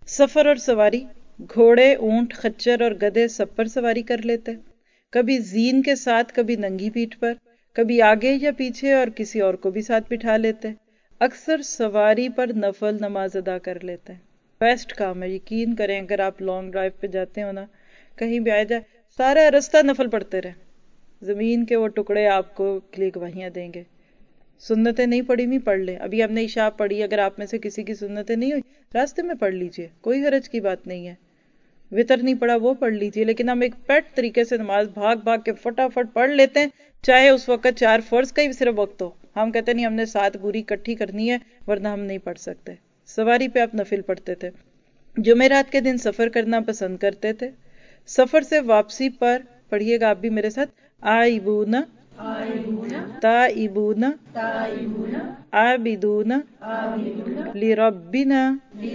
سفر اور سواری، گھوڑے، اونٹ، خچر اور گدھے سب پر سواری کر لیتے، کبھی زین کے ساتھ، کبھی ننگی پیٹھ پر، کبھی آگے یا پیچھے اور کسی اور کو بھی ساتھ بٹھا لیتے، اکثر سواری پر نفل نماز ادا کر لیتے ہیں۔ بیسٹ کام ہے، یقین کریں اگر آپ لانگ ڈرائیو پہ جاتے ہو نا، کہیں بھی آئے جائے، سارا رستہ نفل پڑھتے رہے، زمین کے وہ ٹکڑے آپ کو لیے گواہیاں دیں گے۔ سنتیں نہیں پڑھی نہیں پڑھ لیں، ابھی ہم نے عشاء پڑھی، اگر آپ میں سے کسی کی سنتیں نہیں ہوئی راستے میں پڑھ لیجئے، کوئی حرج کی بات نہیں ہے۔ وطر نہیں پڑھا وہ پڑھ لیجئے، لیکن ہم ایک پیٹ طریقے سے نماز بھاگ بھاگ کے فٹافٹ پڑھ لیتے ہیں، چاہے اس وقت 4 فرض کا ہی صرف وقت ہو، ہم کہتے نہیں ہم نے 7 پوری اکٹھی کرنی ہے ورنہ ہم نہیں پڑھ سکتے۔ سواری پہ آپ نفل پڑھتے تھے، جمعرات کے دن سفر کرنا پسند کرتے تھے، سفر سے واپسی پر پڑھیے گا آپ بھی میرے ساتھ، آئبون تائبون عابدون لربنا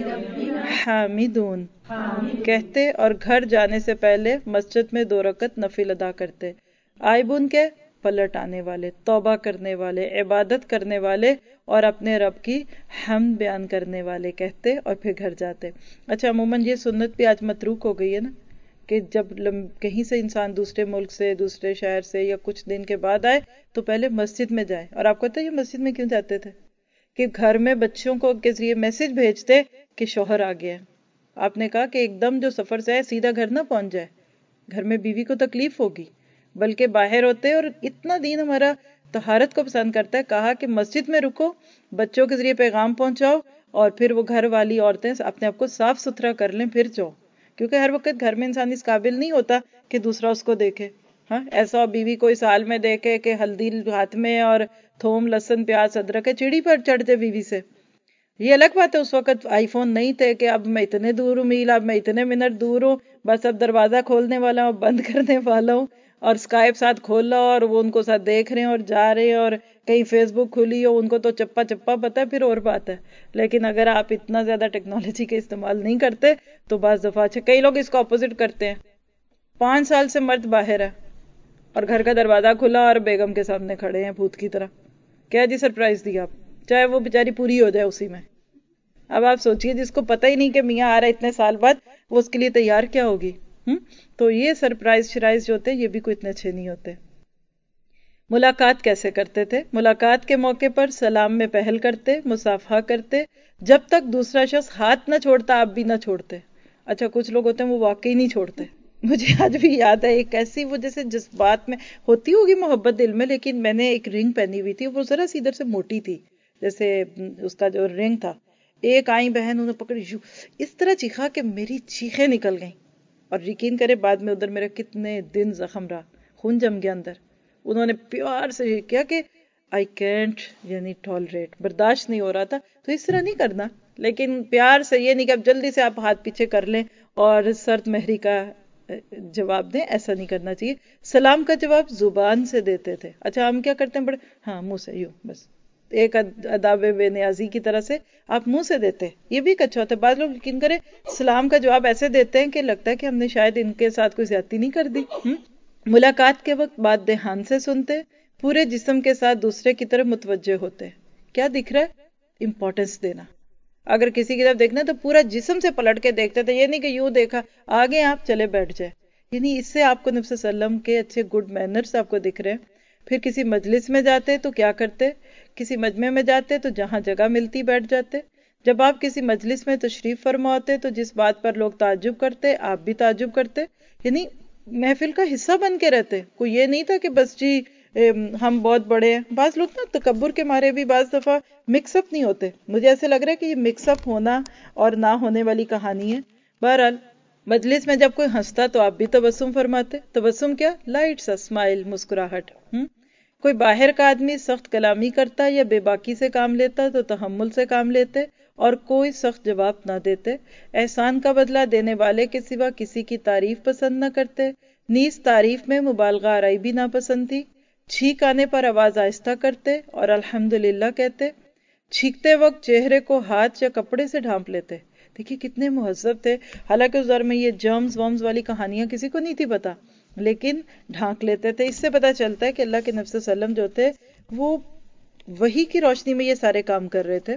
حامدون کہتے اور گھر جانے سے پہلے مسجد میں 2 رکعت نفل ادا کرتے۔ آئبون کے پلٹ آنے والے، توبہ کرنے والے، عبادت کرنے والے اور اپنے رب کی حمد بیان کرنے والے کہتے اور پھر گھر جاتے۔ اچھا عموماً یہ سنت بھی آج متروک ہو گئی ہے نا، کہ جب کہیں سے انسان دوسرے ملک سے، دوسرے شہر سے یا کچھ دن کے بعد آئے تو پہلے مسجد میں جائے۔ اور آپ کو پتہ ہے یہ مسجد میں کیوں جاتے تھے؟ کہ گھر میں بچوں کو کے ذریعے میسج بھیجتے کہ شوہر آ گیا ہے۔ آپ نے کہا کہ ایک دم جو سفر سے آئے سیدھا گھر نہ پہنچ جائے، گھر میں بیوی کو تکلیف ہوگی، بلکہ باہر ہوتے، اور اتنا دین ہمارا طہارت کو پسند کرتا ہے، کہا کہ مسجد میں رکو، بچوں کے ذریعے پیغام پہنچاؤ اور پھر وہ گھر والی عورتیں اپنے آپ کو صاف ستھرا کر لیں پھر جاؤ، کیونکہ ہر وقت گھر میں انسان اس قابل نہیں ہوتا کہ دوسرا اس کو دیکھے۔ ہاں ایسا بیوی کوئی سال میں دیکھے کہ ہلدی ہاتھ میں اور تھوم لہسن پیاز ادرک ہے، چڑی پر چڑھ جائے بیوی سے۔ یہ الگ بات ہے اس وقت آئی فون نہیں تھے کہ اب میں اتنے دور ہوں میل، اب میں اتنے منٹ دور ہوں، بس اب دروازہ کھولنے والا ہوں، بند کرنے والا ہوں، اور اسکائپ ساتھ کھولا اور وہ ان کو ساتھ دیکھ رہے ہیں اور جا رہے ہیں، اور کہیں فیس بک کھلی ہو، ان کو تو چپا چپا پتہ ہے، پھر اور بات ہے۔ لیکن اگر آپ اتنا زیادہ ٹیکنالوجی کا استعمال نہیں کرتے تو بعض دفعہ کئی لوگ اس کو اپوزٹ کرتے ہیں، 5 سال سے مرد باہر ہے اور گھر کا دروازہ کھلا اور بیگم کے سامنے کھڑے ہیں بھوت کی طرح، کیا جی سرپرائز دیا آپ، چاہے وہ بیچاری پوری ہو جائے اسی میں۔ اب آپ سوچئے جس کو پتہ ہی نہیں کہ میاں آ رہا ہے اتنے سال بعد، وہ اس کے لیے تیار کیا ہوگی۔ تو یہ سرپرائز شرائز جو ہوتے ہیں یہ بھی کوئی اتنے اچھے نہیں ہوتے۔ ملاقات کیسے کرتے تھے؟ ملاقات کے موقع پر سلام میں پہل کرتے، مصافحہ کرتے، جب تک دوسرا شخص ہاتھ نہ چھوڑتا آپ بھی نہ چھوڑتے۔ اچھا کچھ لوگ ہوتے ہیں وہ واقعی نہیں چھوڑتے، مجھے آج بھی یاد ہے ایک ایسی، وہ جیسے جذبات میں ہوتی ہوگی محبت دل میں، لیکن میں نے ایک رنگ پہنی ہوئی تھی، وہ ذرا سی ادھر سے موٹی تھی، جیسے اس کا جو رنگ تھا، ایک آئی بہن انہوں نے پکڑی، اس طرح چیخا کہ میری چیخیں نکل گئیں، اور یقین کرے بعد میں ادھر میرا کتنے دن زخم رہا، خون جم گیا اندر۔ انہوں نے پیار سے یہ کیا کہ I can't یعنی ٹالریٹ، برداشت نہیں ہو رہا تھا، تو اس طرح نہیں کرنا، لیکن پیار سے، یہ نہیں کہ اب جلدی سے آپ ہاتھ پیچھے کر لیں اور سرد مہری کا جواب دیں، ایسا نہیں کرنا چاہیے۔ سلام کا جواب زبان سے دیتے تھے۔ اچھا ہم کیا کرتے ہیں بڑے، ہاں منہ سے یوں بس، ایک اداب بے نیازی کی طرح سے آپ منہ سے دیتے، یہ بھی ایک اچھا ہوتا ہے۔ بعض لوگ یقین کریں سلام کا جواب ایسے دیتے ہیں کہ لگتا ہے کہ ہم نے شاید ان کے ساتھ کوئی زیادتی نہیں کر دی۔ ملاقات کے وقت بات دھیان سے سنتے، پورے جسم کے ساتھ دوسرے کی طرف متوجہ ہوتے۔ کیا دکھ رہا ہے؟ امپورٹنس دینا۔ اگر کسی کی طرف دیکھنا تو پورا جسم سے پلٹ کے دیکھتے تھے، یہ نہیں کہ یوں دیکھا آگے آپ چلے بیٹھ جائے، یعنی اس سے آپ کو نبی صلی اللہ علیہ وسلم کے اچھے گڈ مینرز آپ کو دکھ رہے ہیں۔ پھر کسی مجلس میں جاتے تو کیا کرتے؟ کسی مجمع میں جاتے تو جہاں جگہ ملتی بیٹھ جاتے۔ جب آپ کسی مجلس میں تشریف فرما ہوتے تو جس بات پر لوگ تعجب کرتے آپ بھی تعجب کرتے، یعنی محفل کا حصہ بن کے رہتے۔ کوئی یہ نہیں تھا کہ بس جی ہم بہت بڑے ہیں۔ بعض لوگ نا تکبر کے مارے بھی بعض دفعہ مکس اپ نہیں ہوتے، مجھے ایسے لگ رہا ہے کہ یہ مکس اپ ہونا اور نہ ہونے والی کہانی ہے۔ بہرحال مجلس میں جب کوئی ہنستا تو آپ بھی تبسم فرماتے۔ تبسم کیا؟ لائٹ سا اسمائل، مسکراہٹ۔ کوئی باہر کا آدمی سخت کلامی کرتا یا بے باکی سے کام لیتا تو تحمل سے کام لیتے اور کوئی سخت جواب نہ دیتے۔ احسان کا بدلہ دینے والے کے سوا کسی کی تعریف پسند نہ کرتے، نیز تعریف میں مبالغہ آرائی بھی ناپسند تھی۔ چھینک آنے پر آواز آہستہ کرتے اور الحمدللہ کہتے۔ چھینکتے وقت چہرے کو ہاتھ یا کپڑے سے ڈھانپ لیتے۔ دیکھیے کتنے مہذب تھے، حالانکہ اس دور میں یہ جرمز ومز والی کہانیاں کسی کو نہیں تھی پتا، لیکن ڈھانک لیتے تھے۔ اس سے پتا چلتا ہے کہ اللہ کے نبی صلی اللہ علیہ وسلم جو تھے وہ وحی کی روشنی میں یہ سارے کام کر رہے تھے۔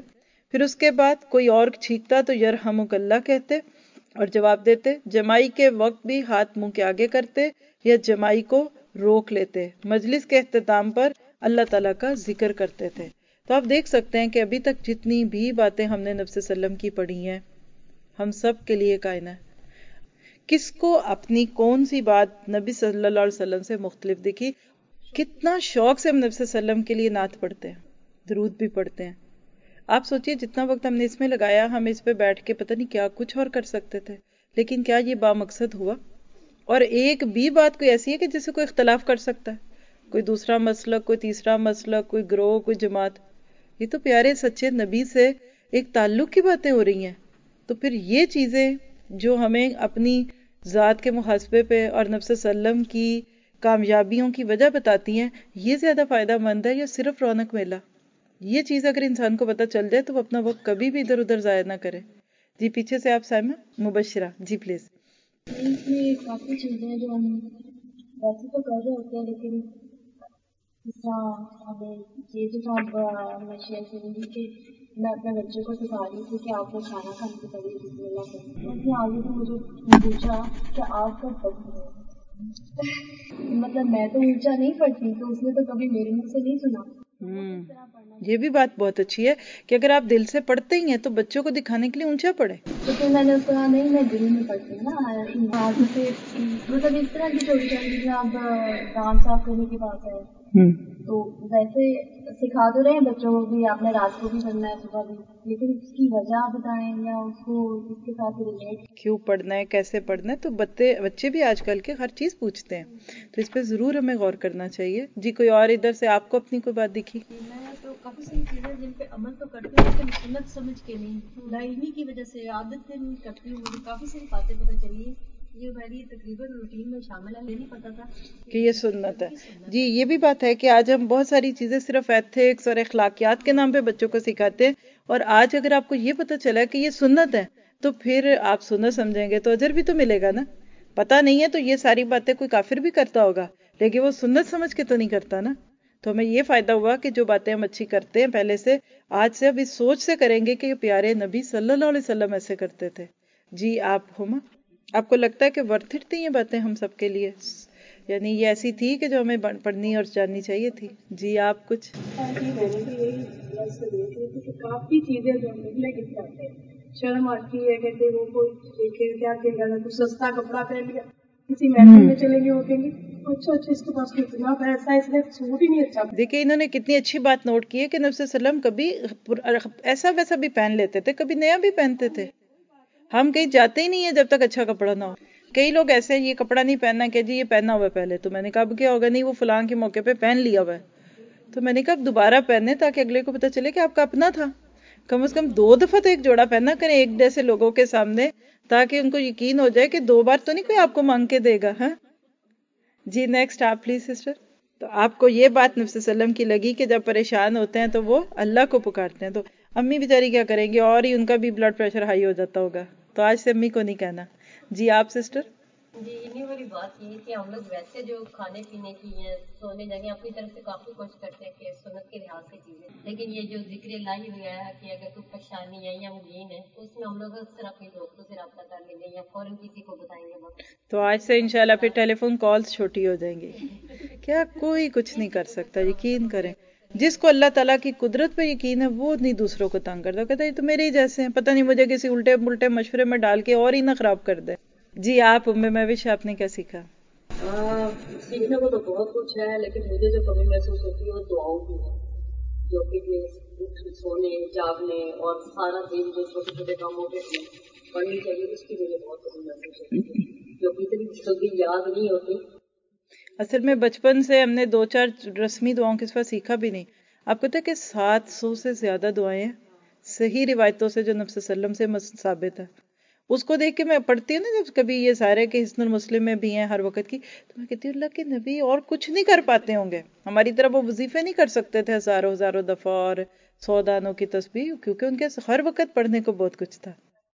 پھر اس کے بعد کوئی اور چھینکتا تو یرحمک اللہ کہتے اور جواب دیتے، جمائی کے وقت بھی ہاتھ منہ کے آگے کرتے یا جمائی کو روک لیتے، مجلس کے اختتام پر اللہ تعالیٰ کا ذکر کرتے تھے۔ تو آپ دیکھ سکتے ہیں کہ ابھی تک جتنی بھی باتیں ہم نے نبی صلی اللہ علیہ وسلم کی پڑھی ہیں، ہم سب کے لیے کائن ہے۔ کس کو اپنی کون سی بات نبی صلی اللہ علیہ وسلم سے مختلف دکھی؟ کتنا شوق سے ہم نبی صلی اللہ علیہ وسلم کے لیے نعت پڑھتے ہیں، درود بھی پڑھتے ہیں۔ آپ سوچئے جتنا وقت ہم نے اس میں لگایا، ہم اس پہ بیٹھ کے پتہ نہیں کیا کچھ اور کر سکتے تھے، لیکن کیا یہ بامقصد ہوا؟ اور ایک بھی بات کوئی ایسی ہے کہ جس سے کوئی اختلاف کر سکتا ہے؟ کوئی دوسرا مسلک، کوئی تیسرا مسلک، کوئی گروہ، کوئی جماعت؟ یہ تو پیارے سچے نبی سے ایک تعلق کی باتیں ہو رہی ہیں۔ تو پھر یہ چیزیں جو ہمیں اپنی ذات کے محاسبے پہ اور نبی صلی اللہ علیہ وسلم کی کامیابیوں کی وجہ بتاتی ہیں، یہ زیادہ فائدہ مند ہے یا صرف رونق میلہ؟ یہ چیز اگر انسان کو پتہ چل جائے تو وہ اپنا وقت کبھی بھی ادھر ادھر ضائع نہ کرے۔ جی پیچھے سے آپ سائمہ مبشرہ، جی پلیز۔ اس میں کافی چیزیں ہیں جو ہم ویسے تو کر رہے ہوتے ہیں، لیکن اس طرح ہمیں یہ جو ہمیں شیئر کریں گی کہ میں اپنے بچے کو سکھا رہی تھی کہ آپ کو کھانا کھانے سے پہلے بسم اللہ کریں۔ اس نے آگے سے مجھے پوچھا کہ آپ کب پڑھتی ہیں؟ مطلب میں تو اونچا نہیں پڑھتی، تو اس نے تو کبھی میرے منہ سے نہیں سنا۔ یہ بھی بات بہت اچھی ہے کہ اگر آپ دل سے پڑھتے ہی ہیں تو بچوں کو دکھانے کے لیے اونچا پڑھیں۔ تو پھر میں نے اس کو کہا نہیں میں دل میں پڑھتی ہوں نا، جیسے مطلب اس طرح کی چھوٹی چھوٹی چیزیں، آپ دانت صاف کرنے کی بات ہے تو ویسے سکھا تو رہے ہیں بچوں کو بھی، آپ نے رات کو بھی پڑھنا ہے صبح بھی، لیکن اس کی وجہ بتائیں یا اس کو اس کے ساتھ ریلیٹ کیوں پڑھنا ہے، کیسے پڑھنا ہے۔ تو بچے بھی آج کل کے ہر چیز پوچھتے ہیں، تو اس پہ ضرور ہمیں غور کرنا چاہیے۔ جی کوئی اور ادھر سے آپ کو اپنی کوئی بات دکھی؟ میں تو کافی ساری چیزیں جن پہ عمل تو کرتی ہوں لیکن سنت سمجھ کے نہیں، لاعلمی کی وجہ سے عادت سے نہیں کرتی ہوں۔ مجھے کافی ساری باتیں پتہ چلی یہ میری تقریباً روٹین میں شامل ہے، مجھے نہیں پتا تھا کہ یہ سنت ہے۔ جی یہ بھی بات ہے کہ آج ہم بہت ساری چیزیں صرف ایتھکس اور اخلاقیات کے نام پہ بچوں کو سکھاتے ہیں، اور آج اگر آپ کو یہ پتہ چلا کہ یہ سنت ہے تو پھر آپ سنت سمجھیں گے تو اجر بھی تو ملے گا نا۔ پتہ نہیں ہے تو یہ ساری باتیں کوئی کافر بھی کرتا ہوگا، لیکن وہ سنت سمجھ کے تو نہیں کرتا نا۔ تو ہمیں یہ فائدہ ہوا کہ جو باتیں ہم اچھی کرتے ہیں پہلے سے، آج سے اب اس سوچ سے کریں گے کہ پیارے نبی صلی اللہ علیہ وسلم ایسے کرتے تھے۔ جی آپ ہما، آپ کو لگتا ہے کہ ورتھ اٹ تھی یہ باتیں ہم سب کے لیے؟ یعنی یہ ایسی تھی کہ جو ہمیں پڑھنی اور جاننی چاہیے تھی؟ جی آپ کچھ؟ کافی چیزیں جو نکلے گر جاتے ہیں، شرم آتی ہے، کہتے وہ کوئی دیکھے کیا کہ اگر کچھ سستا کپڑا پہن لیا، کسی محفل میں چلیں گے وہ کہیں گے اچھا اس کے پاس اتنا پیسہ ہے، اس نے سوٹ ہی نہیں اچھا۔ دیکھیں انہوں نے کتنی اچھی بات نوٹ کی ہے کہ نبی صلی اللہ علیہ وسلم کبھی ایسا ویسا بھی پہن لیتے تھے، کبھی نیا بھی پہنتے تھے۔ ہم کہیں جاتے ہی نہیں ہیں جب تک اچھا کپڑا نہ ہو۔ کئی لوگ ایسے ہیں یہ کپڑا نہیں پہننا کہ جی یہ پہنا ہوا ہے پہلے، تو میں نے کہا اب کیا ہوگا، نہیں وہ فلاں کے موقع پہ پہن لیا ہوا ہے، تو میں نے کہا اب دوبارہ پہننے تاکہ اگلے کو پتہ چلے کہ آپ کا اپنا تھا۔ کم از کم 2 دفعہ تو ایک جوڑا پہنا کریں ایک جیسے لوگوں کے سامنے، تاکہ ان کو یقین ہو جائے کہ 2 بار تو نہیں کوئی آپ کو مانگ کے دے گا۔ ہاں جی نیکسٹ آپ پلیز سسٹر۔ تو آپ کو یہ بات نبی صلی اللہ علیہ وسلم کی لگی کہ جب پریشان ہوتے ہیں تو وہ اللہ کو پکارتے ہیں، تو امی بیچاری کیا کریں گی، اور ہی ان کا بھی بلڈ پریشر ہائی ہو جاتا ہوگا، تو آج سے امی کو نہیں کہنا۔ جی آپ سسٹر۔ جی انہیں والی بات یہ کہ ہم لوگ ویسے جو کھانے پینے کی ہیں، سونے جانے اپنی طرف سے کافی کوشش کرتے ہیں کہ سنت کے لحاظ سے چیزیں، لیکن یہ جو ذکر الہی وغیرہ ہے کہ اگر کوئی پریشانی ہے یا مجین ہے، اس میں ہم لوگ اس طرح اپنے دوستوں سے رابطہ کر لیں گے یا فوراً کسی کو بتائیں گے بس۔ تو آج سے انشاءاللہ پھر ٹیلی فون کالز چھوٹی ہو جائیں گی۔ کیا کوئی کچھ نہیں کر سکتا، یقین کریں۔ جس کو اللہ تعالیٰ کی قدرت پہ یقین ہے وہ نہیں دوسروں کو تنگ کرتا، کہتا ہے یہ تو میرے ہی جیسے ہیں، پتہ نہیں مجھے کسی الٹے ملٹے مشورے میں ڈال کے اور ہی نہ خراب کر دے۔ جی آپ مہوش آپ نے کیا سیکھا؟ سیکھنے کو تو بہت کچھ ہے، لیکن مجھے جو کمی محسوس ہوتی ہے وہ دعاؤں کی ہے، جو کہ سونے جاگنے اور سارا دن جو چھوٹے چھوٹے کاموں پہ پڑھنی چاہیے، اس کی مجھے بہت کمی محسوس ہوتی ہے، جو کہ اتنی جلدی یاد نہیں ہوتی۔ اصل میں بچپن سے ہم نے 2-4 رسمی دعاؤں کے سوا سیکھا بھی نہیں۔ آپ کو پتہ ہے کہ 700 سے زیادہ دعائیں صحیح روایتوں سے جو نبی صلی اللہ علیہ وسلم سے ثابت ہے، اس کو دیکھ کے میں پڑھتی ہوں نا، جب کبھی یہ سارے کہ حسن المسلم میں بھی ہیں ہر وقت کی، تو میں کہتی ہوں اللہ کے نبی اور کچھ نہیں کر پاتے ہوں گے، ہماری طرح وہ وظیفے نہیں کر سکتے تھے ہزاروں دفعہ اور 100 دانوں کی تسبیح، کیونکہ ان کے ہر وقت پڑھنے کو بہت کچھ تھا۔